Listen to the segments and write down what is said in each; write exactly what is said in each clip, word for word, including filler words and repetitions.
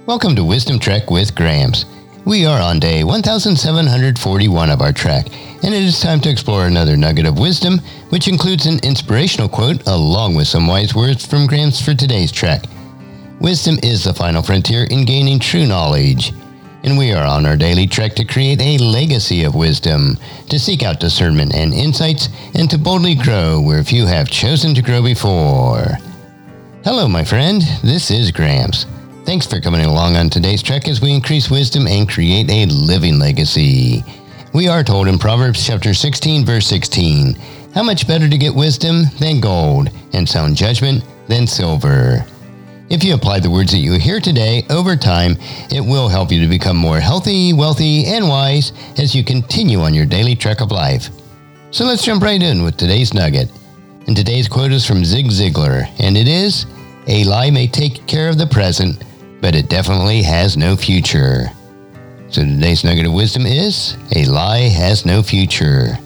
Welcome to Wisdom Trek with Gramps. We are on day one thousand seven hundred forty-one of our trek, and it is time to explore another nugget of wisdom, which includes an inspirational quote along with some wise words from Gramps for today's trek. Wisdom is the final frontier in gaining true knowledge, and we are on our daily trek to create a legacy of wisdom, to seek out discernment and insights, and to boldly grow where few have chosen to grow before. Hello, my friend. This is Gramps. Thanks for coming along on today's trek as we increase wisdom and create a living legacy. We are told in Proverbs chapter sixteen, verse sixteen, how much better to get wisdom than gold, and sound judgment than silver. If you apply the words that you hear today, over time, it will help you to become more healthy, wealthy, and wise as you continue on your daily trek of life. So let's jump right in with today's nugget. And today's quote is from Zig Ziglar, and it is, "A lie may take care of the present, but it definitely has no future." So today's nugget of wisdom is, a lie has no future.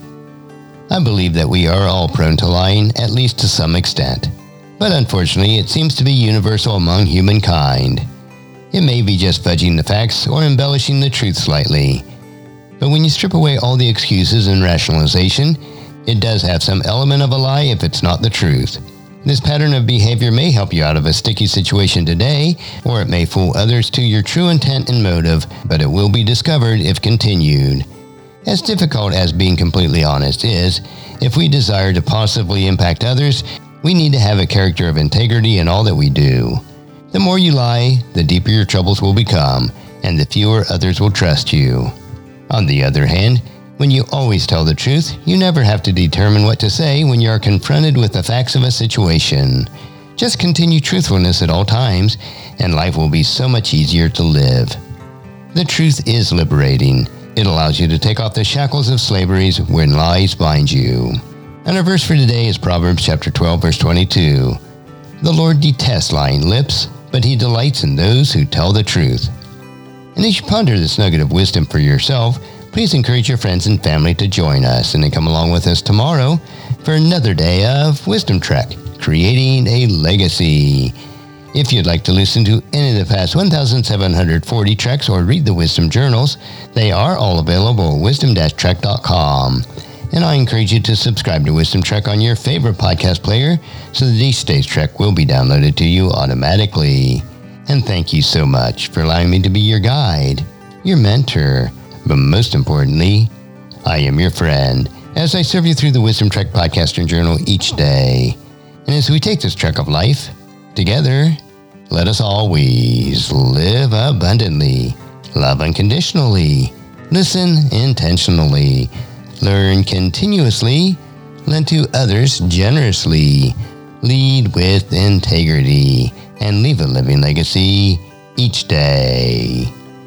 I believe that we are all prone to lying, at least to some extent. But unfortunately, it seems to be universal among humankind. It may be just fudging the facts or embellishing the truth slightly. But when you strip away all the excuses and rationalization, it does have some element of a lie if it's not the truth. This pattern of behavior may help you out of a sticky situation today, or it may fool others to your true intent and motive, but it will be discovered if continued. As difficult as being completely honest is, if we desire to positively impact others, we need to have a character of integrity in all that we do. The more you lie, the deeper your troubles will become, and the fewer others will trust you. On the other hand, when you always tell the truth, you never have to determine what to say when you are confronted with the facts of a situation. Just continue truthfulness at all times, and life will be so much easier to live. The truth is liberating. It allows you to take off the shackles of slavery when lies bind you. And our verse for today is Proverbs chapter twelve, verse twenty-two. "The Lord detests lying lips, but he delights in those who tell the truth." And as you ponder this nugget of wisdom for yourself, please encourage your friends and family to join us and then come along with us tomorrow for another day of Wisdom Trek, creating a legacy. If you'd like to listen to any of the past one thousand seven hundred forty treks or read the Wisdom Journals, they are all available at wisdom dash trek dot com. And I encourage you to subscribe to Wisdom Trek on your favorite podcast player so that each day's trek will be downloaded to you automatically. And thank you so much for allowing me to be your guide, your mentor, but most importantly, I am your friend as I serve you through the Wisdom Trek podcast and journal each day. And as we take this trek of life together, let us always live abundantly, love unconditionally, listen intentionally, learn continuously, lend to others generously, lead with integrity, and leave a living legacy each day.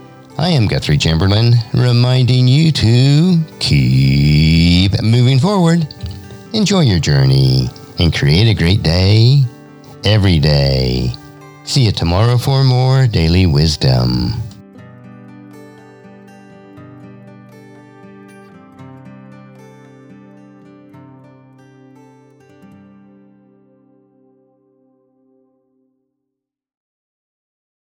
I am Guthrie Chamberlain, reminding you to keep moving forward, enjoy your journey, and create a great day every day. See you tomorrow for more daily wisdom.